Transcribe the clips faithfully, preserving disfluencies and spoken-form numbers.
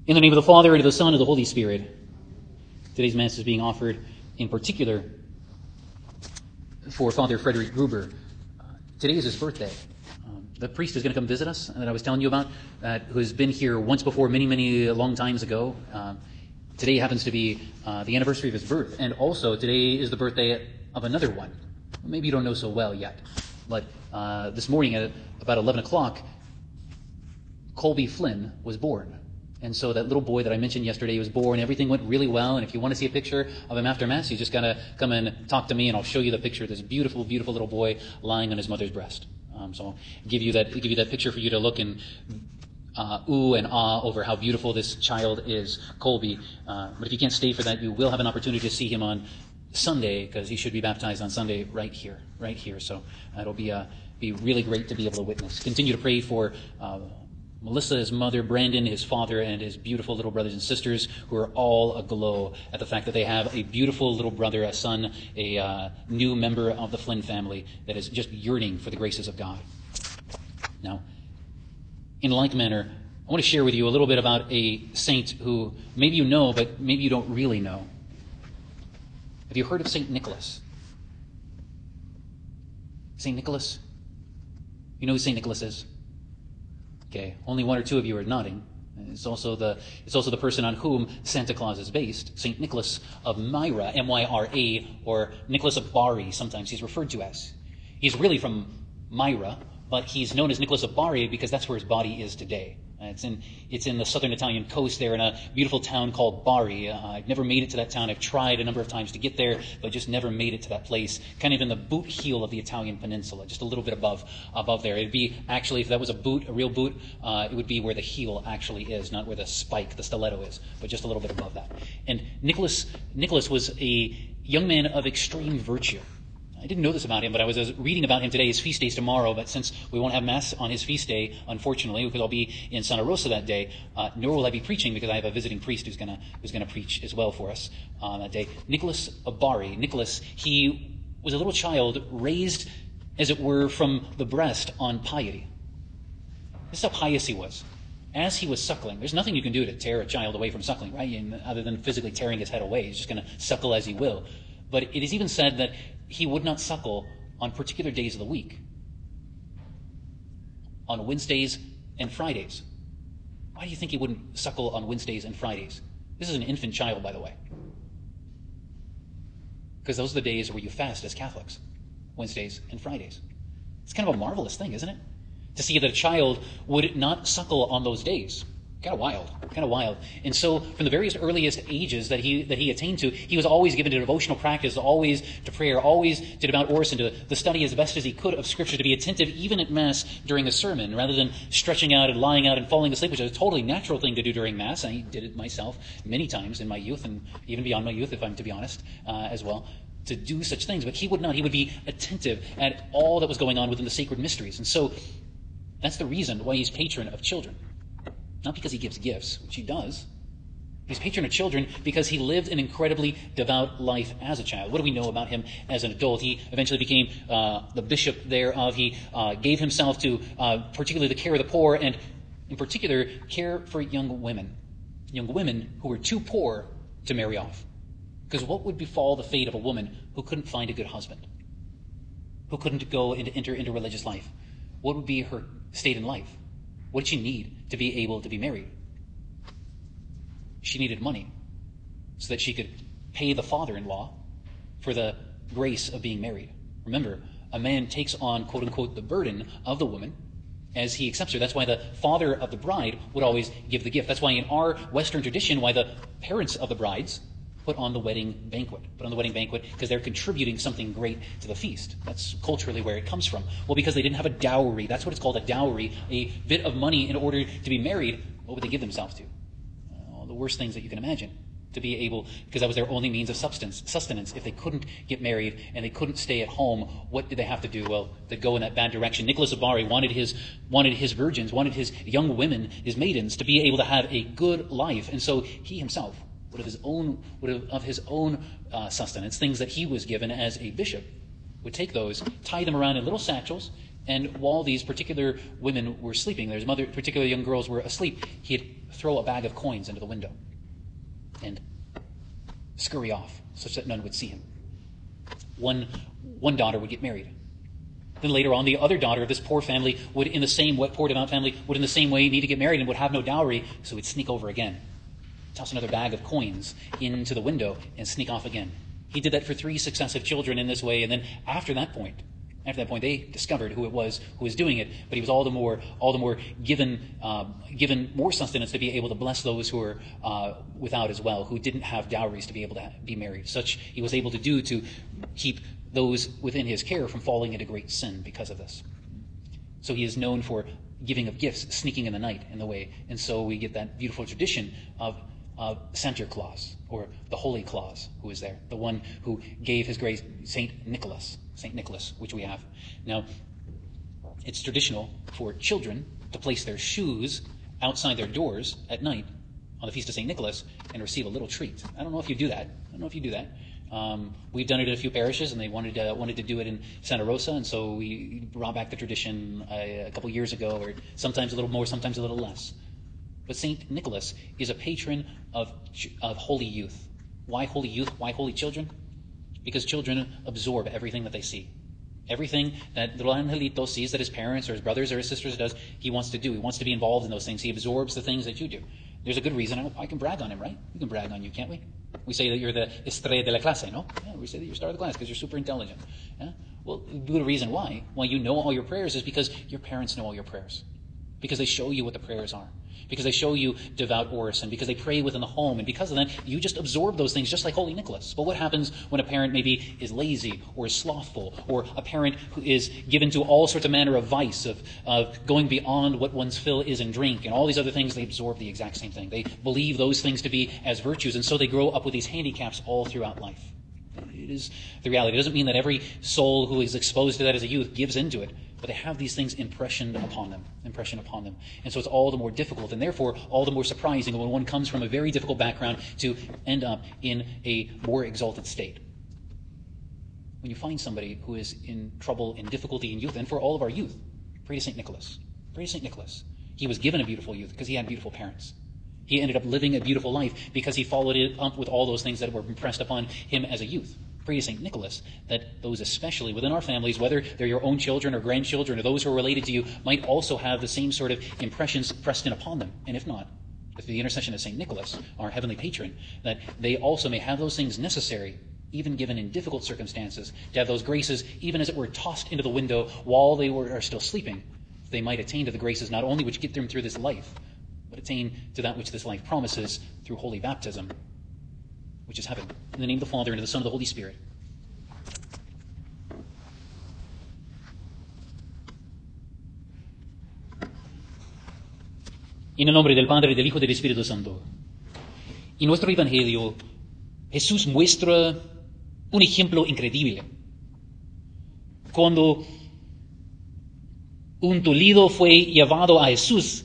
In the name of the Father, and of the Son, and of the Holy Spirit. Today's Mass is being offered in particular for Father Frederick Gruber. Uh, today is his birthday. Um, the priest is going to come visit us that I was telling you about, uh, who has been here once before many, many long times ago. Um, today happens to be uh, the anniversary of his birth, and also today is the birthday of another one. Maybe you don't know so well yet, but uh, this morning at about eleven o'clock, Colby Flynn was born. And so that little boy that I mentioned yesterday was born. Everything went really well. And if you want to see a picture of him after Mass, you just got to come and talk to me, and I'll show you the picture of this beautiful, beautiful little boy lying on his mother's breast. Um, so I'll give you that, give you that picture for you to look and uh, ooh and ah over how beautiful this child is, Colby. Uh, but if you can't stay for that, you will have an opportunity to see him on Sunday, because he should be baptized on Sunday right here, right here. So uh, it'll be uh, be really great to be able to witness. Continue to pray for Uh, Melissa, his mother, Brandon, his father, and his beautiful little brothers and sisters, who are all aglow at the fact that they have a beautiful little brother, a son, a uh, new member of the Flynn family that is just yearning for the graces of God. Now, in like manner, I want to share with you a little bit about a saint who maybe you know, but maybe you don't really know. Have you heard of Saint Nicholas? Saint Nicholas? You know who Saint Nicholas is? Okay, only one or two of you are nodding. It's also the it's also the person on whom Santa Claus is based, Saint Nicholas of Myra, M Y R A, or Nicholas of Bari, sometimes he's referred to as. He's really from Myra, but he's known as Nicholas of Bari because that's where his body is today. Uh, it's in it's in the southern Italian coast there in a beautiful town called Bari. Uh, I've never made it to that town. I've tried a number of times to get there, but just never made it to that place. Kind of in the boot heel of the Italian peninsula, just a little bit above above there. It'd be actually, if that was a boot, a real boot, uh, it would be where the heel actually is, not where the spike, the stiletto is, but just a little bit above that. And Nicholas Nicholas was a young man of extreme virtue. I didn't know this about him, but I was reading about him today. His feast day's tomorrow, but since we won't have Mass on his feast day, unfortunately, because I'll be in Santa Rosa that day, uh, nor will I be preaching because I have a visiting priest who's gonna who's gonna preach as well for us on that day. Nicholas of Bari. Nicholas, he was a little child raised, as it were, from the breast on piety. This is how pious he was. As he was suckling, there's nothing you can do to tear a child away from suckling, right? And other than physically tearing his head away. He's just going to suckle as he will. But it is even said that he would not suckle on particular days of the week. On Wednesdays and Fridays. Why do you think he wouldn't suckle on Wednesdays and Fridays? This is an infant child, by the way. Because those are the days where you fast as Catholics. Wednesdays and Fridays. It's kind of a marvelous thing, isn't it? To see that a child would not suckle on those days. Kind of wild, kind of wild. And so from the various earliest ages that he that he attained to, he was always given to devotional practice, always to prayer, always to devout orison, to the study as best as he could of Scripture, to be attentive even at Mass during a sermon, rather than stretching out and lying out and falling asleep, which is a totally natural thing to do during Mass. I did it myself many times in my youth, and even beyond my youth, if I'm to be honest, uh, as well, to do such things. But he would not. He would be attentive at all that was going on within the sacred mysteries. And so that's the reason why he's patron of children. Not because he gives gifts, which he does. He's patron of children because he lived an incredibly devout life as a child. What do we know about him as an adult? He eventually became uh, the bishop thereof. He uh, gave himself to uh, particularly the care of the poor, and in particular, care for young women. Young women who were too poor to marry off. Because what would befall the fate of a woman who couldn't find a good husband? Who couldn't go and enter into religious life? What would be her state in life? What did she need to be able to be married? She needed money so that she could pay the father-in-law for the grace of being married. Remember, a man takes on, quote-unquote, the burden of the woman as he accepts her. That's why the father of the bride would always give the gift. That's why in our Western tradition, why the parents of the brides put on the wedding banquet. Put on the wedding banquet because they're contributing something great to the feast. That's culturally where it comes from. Well, because they didn't have a dowry. That's what it's called, a dowry. A bit of money in order to be married. What would they give themselves to? All the worst things that you can imagine. To be able, because that was their only means of substance, sustenance. If they couldn't get married and they couldn't stay at home, what did they have to do? Well, they'd go in that bad direction. Nicholas of Bari wanted his, wanted his virgins, wanted his young women, his maidens, to be able to have a good life. And so he himself would of his own, would have, of his own uh, sustenance, things that he was given as a bishop, would take those, tie them around in little satchels, And while these particular women were sleeping, there's mother, particular young girls were asleep, he'd throw a bag of coins into the window and scurry off such that none would see him. One, one daughter would get married. Then later on, the other daughter of this poor family would, in the same way, poor devout family, would in the same way need to get married and would have no dowry, so he'd sneak over again, toss another bag of coins into the window, and sneak off again. He did that for three successive children in this way, and then after that point, after that point, they discovered who it was who was doing it, but he was all the more, all the more given, uh, given more sustenance to be able to bless those who were uh, without as well, who didn't have dowries to be able to ha- be married. Such he was able to do to keep those within his care from falling into great sin because of this. So he is known for giving of gifts, sneaking in the night in the way, and so we get that beautiful tradition of of Santa Claus, or the Holy Claus, who is there, the one who gave his grace, Saint Nicholas, Saint Nicholas, which we have. Now, it's traditional for children to place their shoes outside their doors at night on the feast of Saint Nicholas and receive a little treat. I don't know if you do that. I don't know if you do that. Um, we've done it in a few parishes, and they wanted uh, wanted to do it in Santa Rosa, and so we brought back the tradition uh, a couple years ago, or sometimes a little more, sometimes a little less. But Saint Nicholas is a patron of, of holy youth. Why holy youth? Why holy children? Because children absorb everything that they see. Everything that little Angelito sees that his parents or his brothers or his sisters does, he wants to do. He wants to be involved in those things. He absorbs the things that you do. There's a good reason. I, I can brag on him, right? We can brag on you, can't we? We say that you're the estrella de la clase, no? Yeah, we say that you're star of the class because you're super intelligent. Yeah? Well, the reason why, why you know all your prayers is because your parents know all your prayers. Because they show you what the prayers are. Because they show you devout orison, because they pray within the home, and because of that, you just absorb those things just like Holy Nicholas. But what happens when a parent maybe is lazy, or is slothful, or a parent who is given to all sorts of manner of vice, of, of going beyond what one's fill is in drink, and all these other things, they absorb the exact same thing. They believe those things to be as virtues, and so they grow up with these handicaps all throughout life. It is the reality. It doesn't mean that every soul who is exposed to that as a youth gives into it, but they have these things impressioned upon them, impression upon them. And so it's all the more difficult, and therefore all the more surprising when one comes from a very difficult background to end up in a more exalted state. When you find somebody who is in trouble, in difficulty in youth, and for all of our youth, pray to Saint Nicholas. Pray to Saint Nicholas. He was given a beautiful youth because he had beautiful parents. He ended up living a beautiful life because he followed it up with all those things that were impressed upon him as a youth. Pray to Saint Nicholas that those especially within our families, whether they're your own children or grandchildren or those who are related to you, might also have the same sort of impressions pressed in upon them. And if not, with the intercession of Saint Nicholas, our heavenly patron, that they also may have those things necessary, even given in difficult circumstances, to have those graces, even as it were tossed into the window while they were, are still sleeping, they might attain to the graces not only which get them through this life, but attain to that which this life promises through holy baptism, which is heaven. In the name of the Father, and of the Son, and of the Holy Spirit. En el nombre del Padre, del Hijo y del Espíritu Santo. En nuestro Evangelio, Jesús muestra un ejemplo increíble. Cuando un tullido fue llevado a Jesús,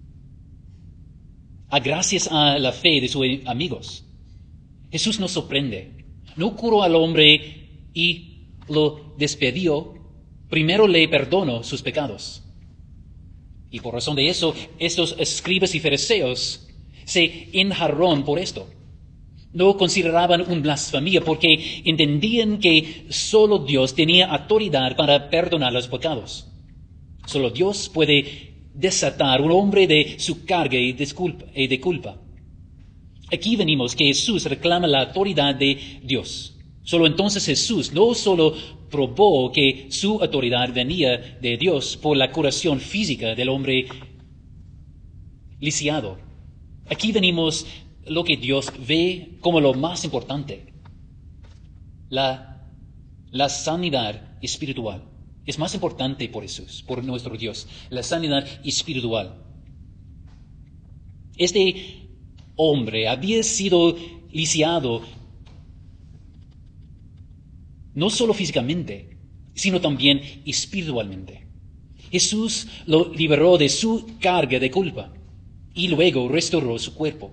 a gracias a la fe de sus amigos, Jesús nos sorprende. No curó al hombre y lo despedió. Primero le perdonó sus pecados. Y por razón de eso, estos escribas y fariseos se enjarraron por esto. No consideraban una blasfemia porque entendían que solo Dios tenía autoridad para perdonar los pecados. Solo Dios puede desatar a un hombre de su carga y de culpa. Aquí venimos que Jesús reclama la autoridad de Dios. Solo entonces Jesús no solo probó que su autoridad venía de Dios por la curación física del hombre lisiado. Aquí venimos lo que Dios ve como lo más importante, la, la sanidad espiritual. Es más importante por Jesús, por nuestro Dios, la sanidad espiritual. Este hombre había sido lisiado no solo físicamente, sino también espiritualmente. Jesús lo liberó de su carga de culpa y luego restauró su cuerpo.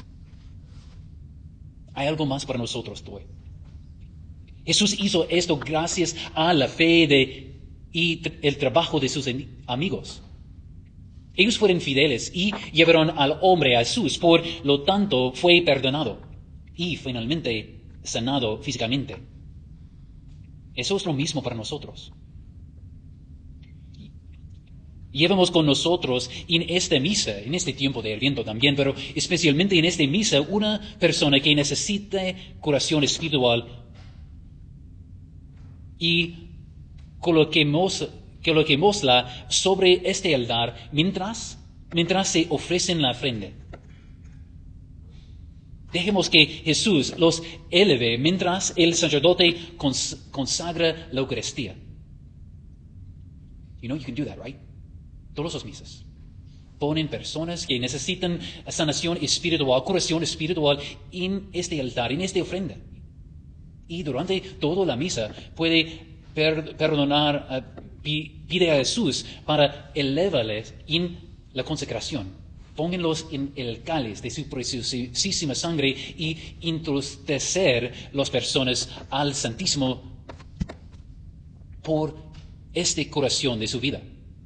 Hay algo más para nosotros hoy. Jesús hizo esto gracias a la fe de y tr- el trabajo de sus en- amigos. Ellos fueron fieles y llevaron al hombre a Jesús, por lo tanto fue perdonado y finalmente sanado físicamente. Eso es lo mismo para nosotros. Llevamos con nosotros en esta misa, en este tiempo de Adviento también, pero especialmente en esta misa, una persona que necesita curación espiritual y coloquemos, coloquémosla sobre este altar mientras, mientras se ofrecen la ofrenda. Dejemos que Jesús los eleve mientras el sacerdote cons- consagra la Eucaristía. You know, you can do that, right? Todas las misas ponen personas que necesitan sanación espiritual, curación espiritual en este altar, en esta ofrenda. Y durante toda la misa puede per- perdonar, uh, pi- pide a Jesús para elevarles en la consecración. Pónganlos en el cáliz de su preciosísima sangre y introducir las personas al Santísimo por esta curación de su vida.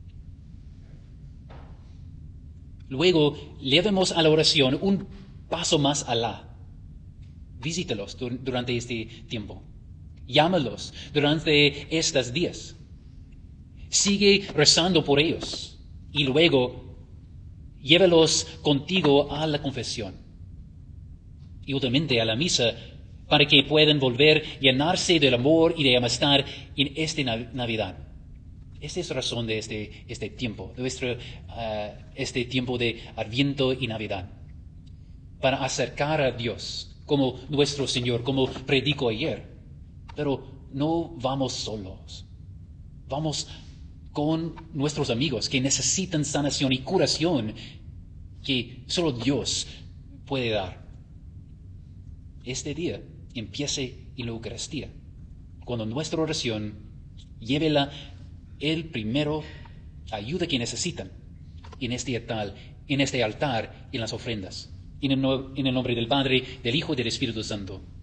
Luego, llevemos a la oración un paso más allá. Visítalos dur- durante este tiempo. Llámalos durante estos días. Sigue rezando por ellos. Y luego, llévalos contigo a la confesión. Y últimamente a la misa, para que puedan volver a llenarse del amor y de amistad en esta Nav- Navidad. Esta es la razón de este, este tiempo, de nuestro, uh, este tiempo de Adviento y Navidad. Para acercar a Dios como nuestro Señor, como predico ayer. Pero no vamos solos. Vamos con nuestros amigos que necesitan sanación y curación que solo Dios puede dar. Este día empiece en la Eucaristía, cuando nuestra oración llévela el primero ayuda que necesitan en este altar, en este altar y en las ofrendas. En el, no- en el nombre del Padre, del Hijo y del Espíritu Santo.